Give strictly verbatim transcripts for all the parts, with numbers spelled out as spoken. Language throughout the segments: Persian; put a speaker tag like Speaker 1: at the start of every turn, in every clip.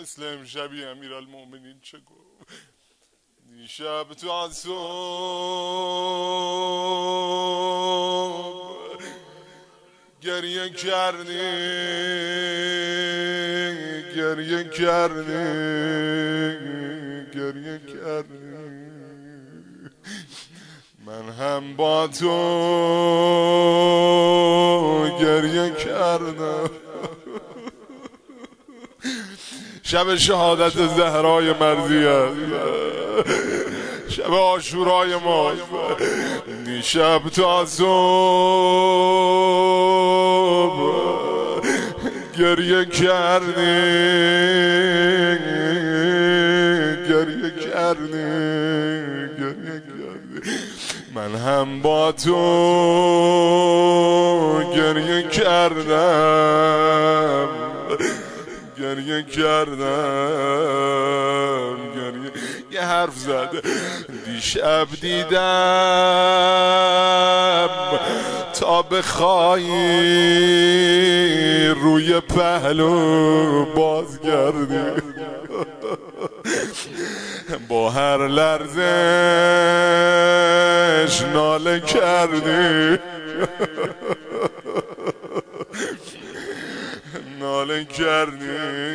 Speaker 1: مثل امشبی امیرالمومنین چه گفت دیشب تو از صبح گریه کردی گریه کردی گریه کردی من هم با تو گریه کردم. شب شهادت زهرای مرضیه، شب عاشورای ما، دیشب تا صبح گریه کردی گریه کردی گریه کردی من هم با تو گریه کردم گریه کردم گریه. یه حرف زد دیشب دیدم تا بخوایی روی پهلو بازگردی با هر لرزش ناله کردی ناله کردی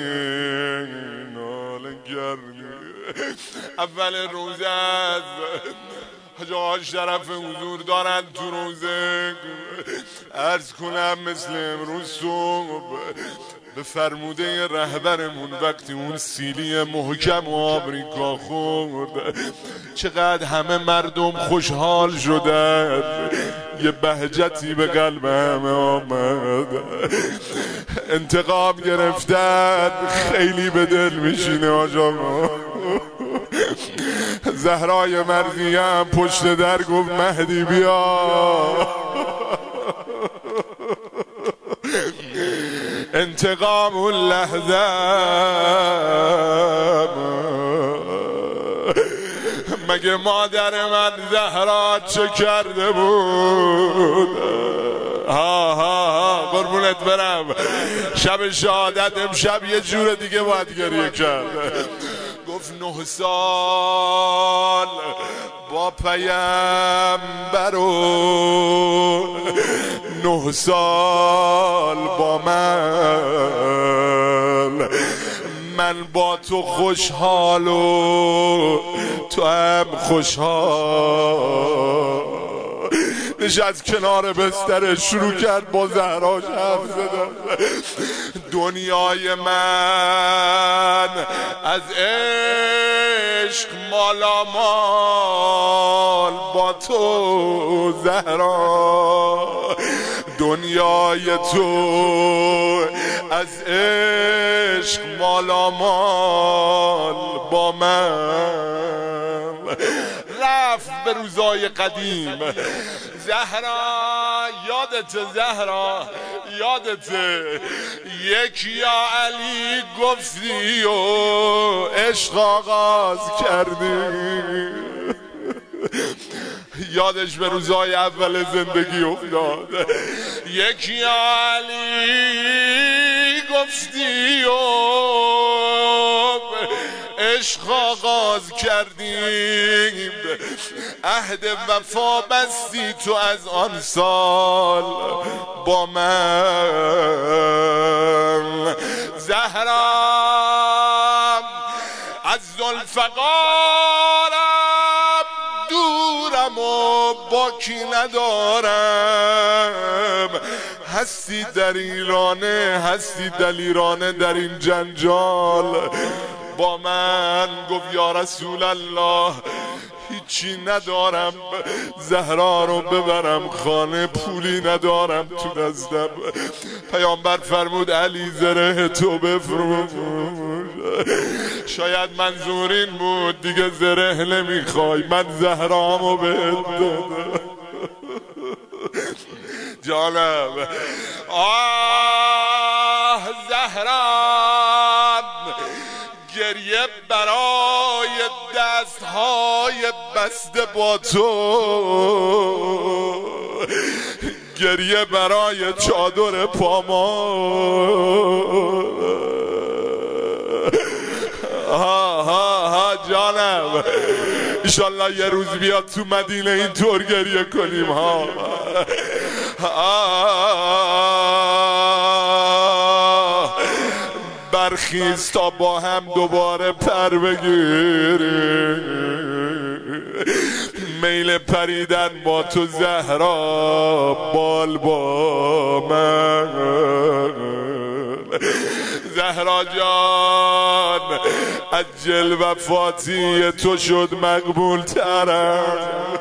Speaker 1: ناله کردی. اول روزه از حاج آقا شرف حضور دارن تو روزه، عرض کنم مثل امروز صبح به فرموده رهبرمون وقتی اون سیلی محکم و آمریکا خورد چقدر همه مردم خوشحال شدن، یه بهجتی به قلب همه آمد، انتقام گرفتن خیلی به دل میشینه آجا. زهرای مرضیه هم پشت در گفت مهدی بیا انتقام اون لحظه مگه مادر من زهرا چه کرده بود؟ ها ها ها قربونت برم. شب شهادت امشب یه جور دیگه باید گریه کرد. گفت نه سال با پیامبر و نه سال با من، من با تو خوشحال و تو هم خوشحال. نشست کنار بسترش شروع کرد با زهراش حرف زدن. دنیای من از عشق مالامال با تو زهرا، دنیای تو از عشق مالامال با من. رفت به روزای قدیم. زهرا یادت زهرا یادت یک یا علی گفتی و عشق آغاز کردی. یادش به روزای اول زندگی افتاد. یک یا علی گفتی و عشق آغاز کردیم، عهد وفا بستی تو از آن سال با من. زهرا از ذوالفقارم دورم و باکی ندارم، هستی در ایرانه هستی دلیرانه در این جنجال با من. گفت یا رسول الله هیچی ندارم زهرا رو ببرم خانه، پولی ندارم تو دستم. پیامبر فرمود علی زره تو بفروش. شاید منظور این بود دیگه زره نمیخوای، من زهرامو بهت دادم. جانم آه زهرا گریه برای دستهای بسته با تو، گریه برای چادر پاما، انشالله یه روز بیاد تو مدینه اینطور گریه کنیم ها. برخیز تا با هم دوباره پر بگیریم، میل پریدن با تو زهرا بال با من. زهرا جان عجل وفاتی تو شد مقبول ترم،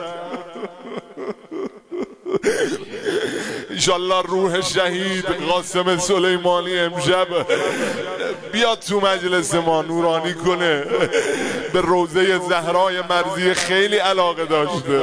Speaker 1: انشالله روح شهید قاسم سلیمانی امشب بیاد تو مجلس ما نورانی کنه. به روضه زهرای مرضیه خیلی علاقه داشته.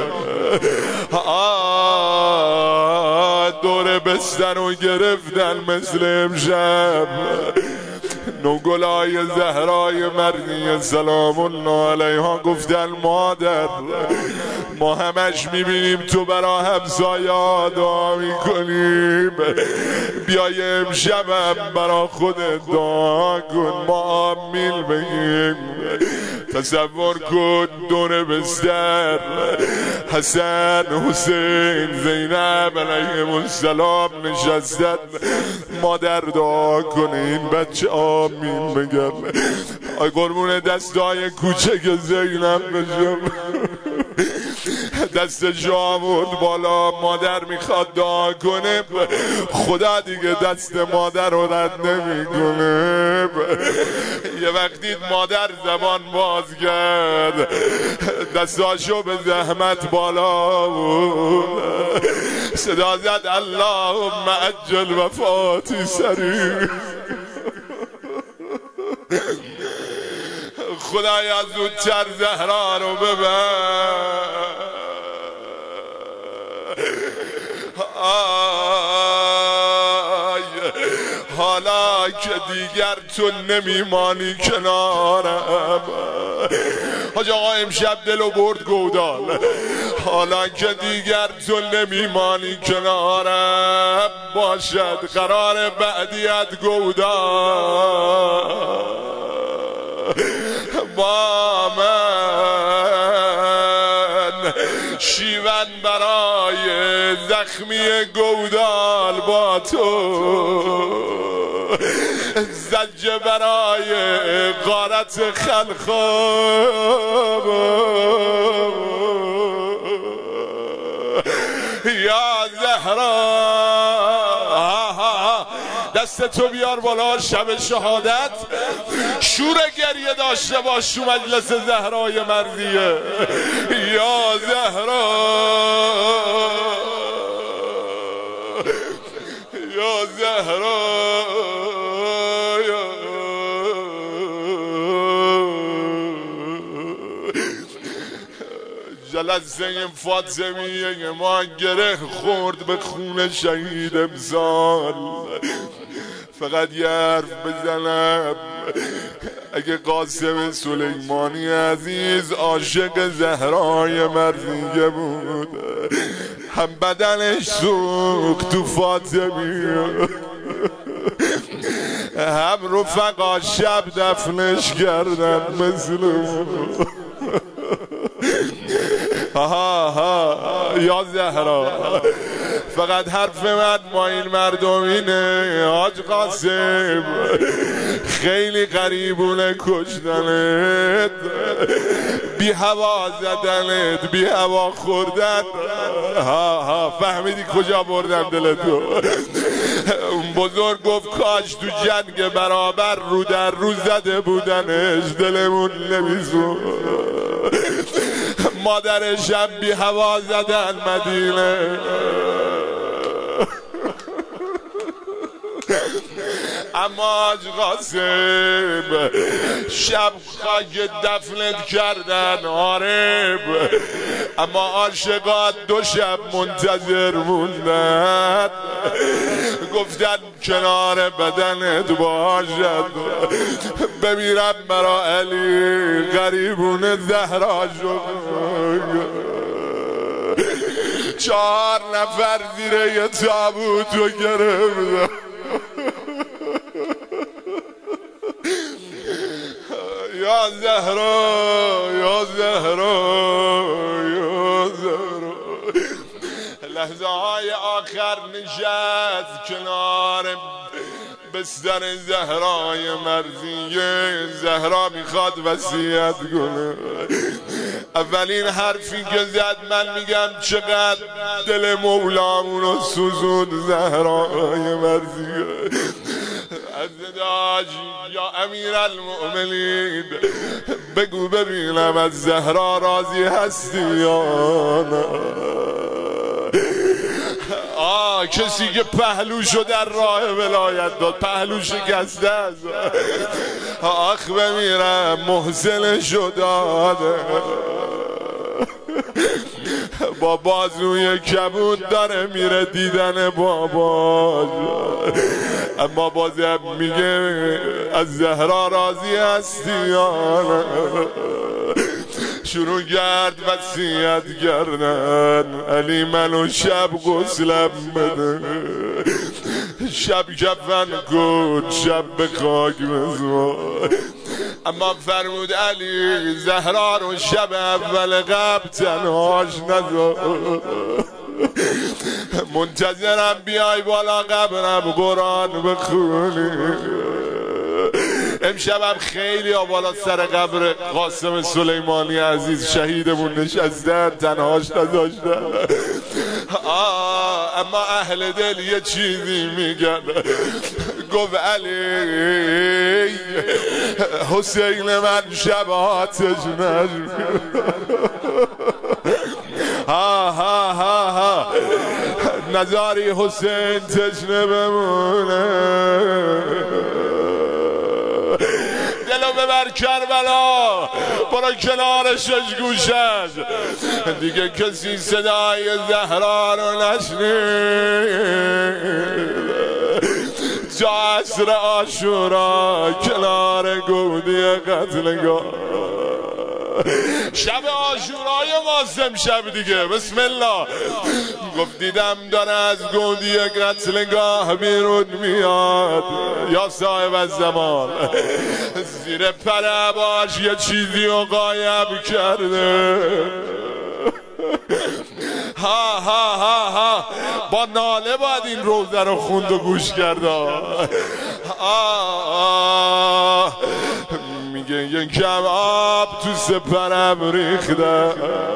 Speaker 1: دور بستن رو گرفتن مثل امشب، نوگلای زهرای مرضیه سلام الله علیها گفتن مادر ما همش میبینیم تو برا همسایه دعا میکنیم، بیای امشبم برا خودت دعا کن ما آمین بگیم. تصور کن دور بستر حسن حسین زینب علیهم السلام نشستن، مادر دعا کنه این بچه آمین بگم. آی قربون دستای کوچک زینب بشم، دست جامود بالا، مادر میخواد دعا کنه، خدا دیگه دست مادر رو رد نمیکنه. یه وقتی مادر زبان باز کرد دستاشو به زحمت بالا بود، صدا زد اللهم عجل وفاتی سریع. خدایا زودتر زهرا رو ببر. آی حالا که دیگر تو نمیمانی کنارم، حاج آقا امشب دلو برد گودال، حالا که دیگر تو نمیمانی کنارم، باشد قرار بعدیت گودال با من، شیون برای زخمی گودال با تو، زجه برای غارت خلخاب. یا زهرا دست تو بیار بالا، شب شهادت شور گریه داشته باش تو مجلس زهرای مرضیه. یا زهرا یا زهرا جلسه فاطمیه ما گره خورد به خون شهید امسال. فقط یه حرف بزنم، اگه قاسم سلیمانی عزیز عاشق زهرای مرضیه بود، هم بدنش سوخت تو فاطمیه، هم رفقا شب دفنش کردن مثل ها ها. یا زهرا فقط حرف من ما این مردم اینه، حاج قاسم خیلی قریبونه کشتنت، بی هوا زدنت، بی هوا خوردن. ها ها فهمیدی کجا بردن دلتو؟ اون بزرگ گفت کاش تو جنگ برابر رو در رو زده بودنش، دلمون نمیزون. مادرش هم بی هوا زدن مدینه. اما حاج قاسم شب خاک دفنت کردن آره، اما عاشقات دو شب منتظر موندن، گفتن کنار بدنت باشد بمیرم برا علی غریبون زهرا شد. چهار نفر زیر یه تابوت رو گرفتن. یا زهرا یا زهرا یا زهرا. لحظه های آخر نشست کنار بستر زهرای مرضیه. زهرا میخواد وصیت کنه. اولین حرفی که زد من میگم چقدر دل مولامونو سوزوند زهرای مرضیه. عزیزاج یا امیرالمؤمنین بگو ببینم از زهرا راضی هستی یا نه؟ آه کسی که پهلوشو در راه ولایت داد پهلو شکسته است. آخ بمیرم محسنشو داده با بازوی کبود داره میره دیدن باباش. اما بازم میگه از زهرا راضی هستی یا نه؟ شروع کرد وصیت کردن. علی منو شب غسلم بده، شب کفن کن، شب به خاک بزن. اما فرمود علی زهرا رو شب اول قبل تنهاش نذار، منتظرم بیای بالا قبرم قرآن بخونی. امشبم خیلی ها بالا سر قبر قاسم سلیمانی عزیز شهیدمون نشستن تنهاش نذاشتن. آه اما اهل دل یه چیزی میگن. گفت علی حسین من شب آتش نجم. ها ها ها ها نزاری حسین تشنه بمونه. دلو ببر کربلا برو کنار شش گوشش دیگه کسی صدای زهرا رو نشنید. تا عصر عاشورا کنار گودی قتلگاه شب عاشورای قاسم شب دیگه بسم الله. گفت دیدم داره از گودی قتلگاه بیرون میاد یا صاحب الزمان. زیر پر باش یه چیزی رو غایب کرده. ها ها ها ها با ناله باید این روزه رو خوند و گوش کرده. آه میگه یک کم آب تو سپرم ریخته.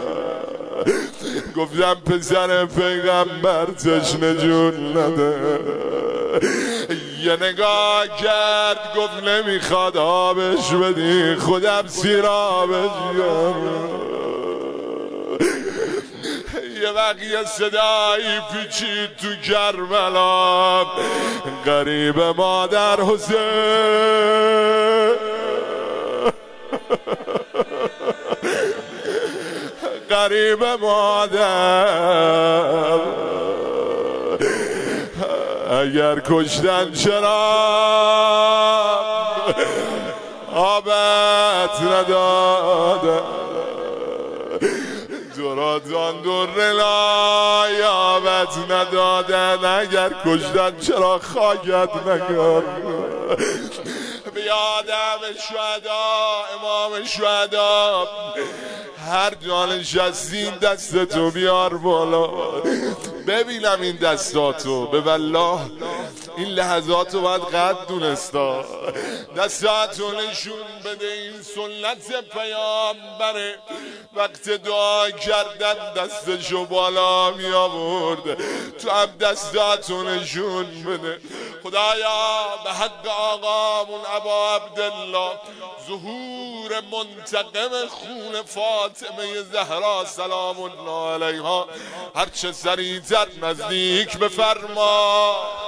Speaker 1: گفتم پسر پیغمبر تشنه جون نده. یه نگاه کرد گفت نمیخواد آبش بدی خودم سیرابش گرم. یه وقت یه صدایی پیچید تو کربلا غریب مادر حسین غریب مادر اگر کشتن چرا آبت ندادن. درازان در لایابت ندادن اگر کشتن چرا خاکت نکن. به یادم شهدا امام شهدا هر جا نشستی دستتو بیار بالا ببینم این دستاتو. به والله این لحظاتو باید قد دونستا. دستاتو نشون بده این سنت پیامبره. وقت دعا کردن دستشو بالا می آورد. تو هم دستاتو نشون بده. خدایا به حق آقامون ابا عبدالله ظهور منتقم خون فاطمه زهرا سلام الله علیها هرچه سریعتر نزدیک بفرما.